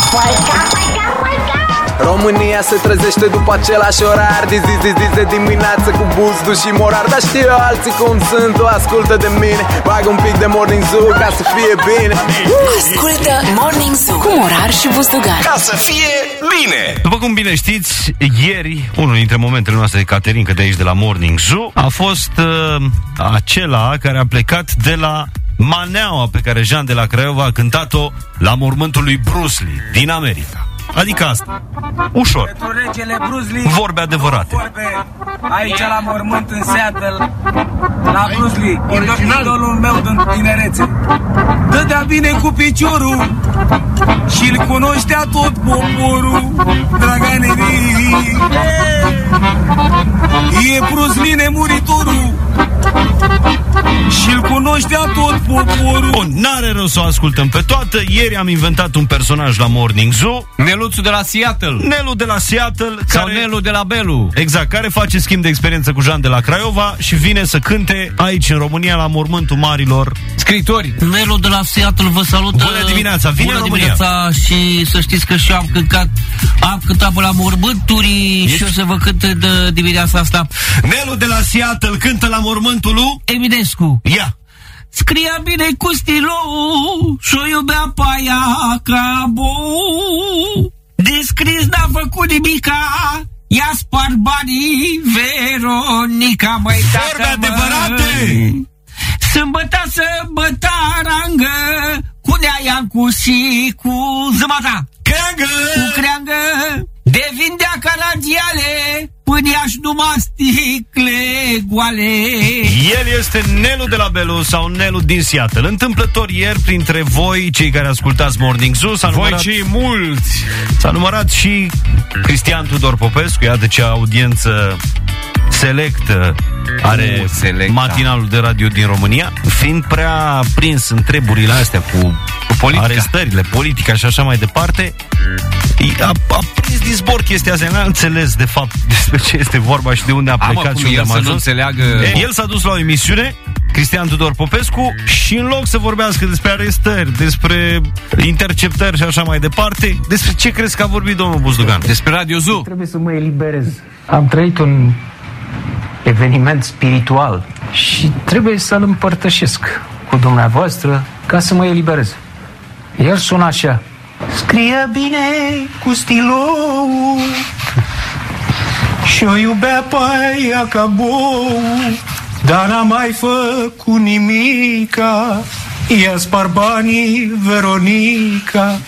România se trezește după același orar, de zi de dimineață cu buzdu și morar. Dar știu eu alții cum sunt, o ascultă de mine. Bag un pic de Morning Zoo ca să fie bine. Ascultă Morning Zoo cu Morar și Buzdugan, ca să fie bine. După cum bine știți, ieri, unul dintre momentele noastre de Caterinca de aici de la Morning Zoo a fost acela care a plecat de la maneaua pe care Jean de la Craiova a cântat-o la mormântul lui Bruce Lee din America. Adică asta, ușor, vorbe adevărate. Vorbe aici la mormânt în Seattle, la Bruce Lee, idolul meu din tinerețe. Dădea bine cu piciorul și-l cunoștea tot poporul, draganerii. E Bruce Lee nemuritorul și-l cunoștea tot poporul. Bun, n-are rău să o ascultăm pe toată. Ieri am inventat un personaj la Morning Zoo, Neluțul de la Seattle. Nelu de la Seattle sau Nelu de la Belu. Exact, care face schimb de experiență cu Jean de la Craiova și vine să cânte aici în România la mormântul marilor scriitori. Nelu de la Seattle vă salută. Bună dimineața, vine în România. Dimineața. Și să știți că și eu am cântat pe la mormânturi și o să vă cânt de dimineața asta. Nelu de la Seattle cântă la mormântul lui Eminescu. Ia. Scria bine cu stilou și-o iubea pe aia ca bou. Descris n-a făcut nimica, i-a spart banii Veronica, măi tată, vorbe adevărate! Sâmbătă, rangă, cu neaiancu și cu zămata. Creangă! Cu creangă, de vindea caragiale, până i-aș numai sticle goale. El este Nelu de la Belu sau Nelu din Seattle. Întâmplător ieri, printre voi, cei care ascultați Morning Zoo, cei mulți, s-a numărat și Cristian Tudor Popescu. Iată ce audiență selectă are matinalul de radio din România, fiind prea prins în treburile astea cu arestările, politica și așa mai departe. A prins din zbor chestia asta. N-a înțeles de fapt despre ce este vorba și de unde a plecat și unde a ajuns. El s-a dus la o emisiune, Cristian Tudor Popescu, și în loc să vorbească despre arestări, despre interceptări și așa mai departe, despre ce crezi că a vorbit domnul Buzdugan? Despre Radio Zoo. Trebuie să mă eliberez. Am trăit un eveniment spiritual și trebuie să-l împărtășesc cu dumneavoastră ca să mă eliberez. El sună așa: scria bine cu stilou și-o iubea pe aia ca bou, dar n-a mai făcut nimica, i-a spart banii Veronica.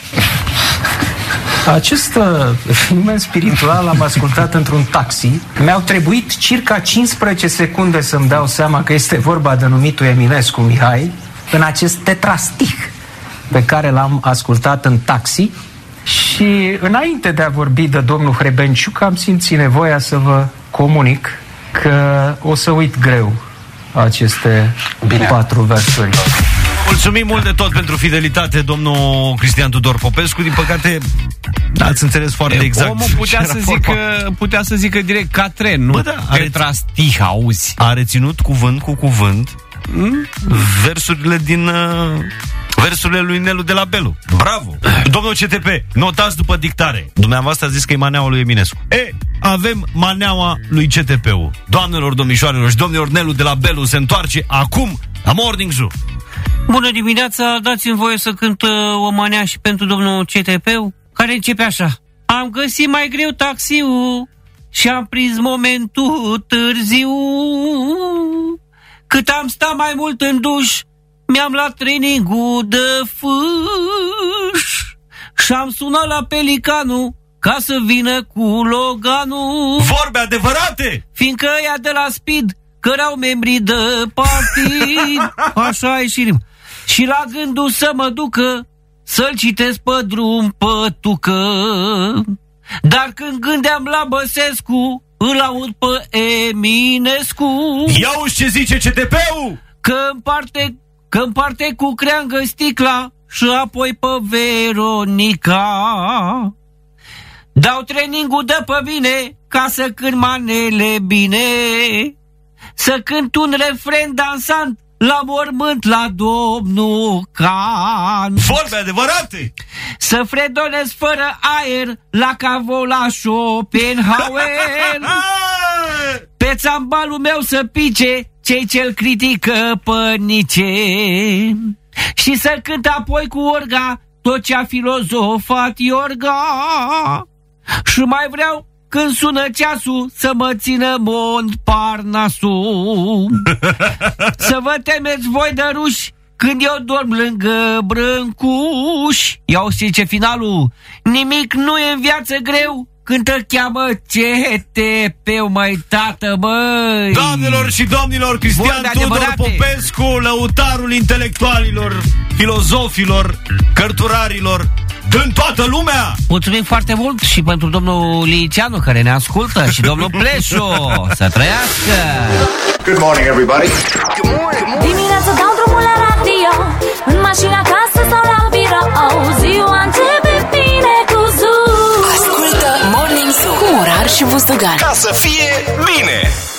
Acest eveniment spiritual l-am ascultat într-un taxi. Mi-au trebuit circa 15 secunde să-mi dau seama că este vorba de numitul Eminescu Mihai, în acest tetrastih pe care l-am ascultat în taxi. Și înainte de a vorbi de domnul Hrebenciuc, am simțit nevoia să vă comunic că o să uit greu aceste 4 versuri. Mulțumim mult de tot pentru fidelitate, domnul Cristian Tudor Popescu. Din păcate, ați înțeles foarte exact. Omul putea să zică direct ca tren, nu? Tetrastih, auzi. A reținut cuvânt cu cuvânt versurile din versurile lui Nelu de la Belu. Bravo! Domnul CTP, notați după dictare. Dumneavoastră a zis că e maneaua lui Eminescu. Avem maneaua lui CTP-ul. Doamnelor, domnișoarelor și domnilor, Nelu de la Belu se întoarce acum la Morning Zoo. Bună dimineața, dați-mi voie să cânt o manea și pentru domnul CTP-ul, care începe așa: am găsit mai greu taxiul și am prins momentul târziu. Cât am stat mai mult în duș, mi-am luat training-ul de fâș și am sunat la Pelicanu ca să vină cu Loganul. Vorbe adevărate! Fiindcă ea de la Speed cărau membrii de partid. Așa e și rim. Și la gândul să mă ducă să-l citesc pe drum pătucă. Dar când gândeam la Băsescu, îl aud pe Eminescu. Ia uși ce zice CTP-ul! Că împarte cu creangă sticla și apoi pe Veronica. Dau training-ul de pe mine ca să cânt manele bine, să cânt un refren dansant la mormânt la domnul Can. Vorbe adevărate! Să fredonez fără aer la cavou la Schopenhauer. Pe țambalul meu să pice cei ce-l critică pănice. Și să cânt apoi cu orga tot ce-a filozofat Iorga. Și mai vreau când sună ceasul să mă țină Montparnasul. Să vă temeți voi de ruși când eu dorm lângă Brâncuș. Ia o zice finalul: nimic nu e în viață greu când te cheamă CTP-ul, măi, tată, măi. Doamnelor și domnilor, Cristian Tudor Popescu, lăutarul intelectualilor, filozofilor, cărturarilor în toată lumea. Mulțumim foarte mult și pentru domnul Liceanu care ne ascultă și domnul Pleșu. Să trăiască. Good morning, everybody. Dimineața dau drumul la radio, în mașina, acasă sau la birou. Ziua începe bine cu Zoo. Ascultă Morning Zoo cu Morar și Buzdugan. Ca să fie bine.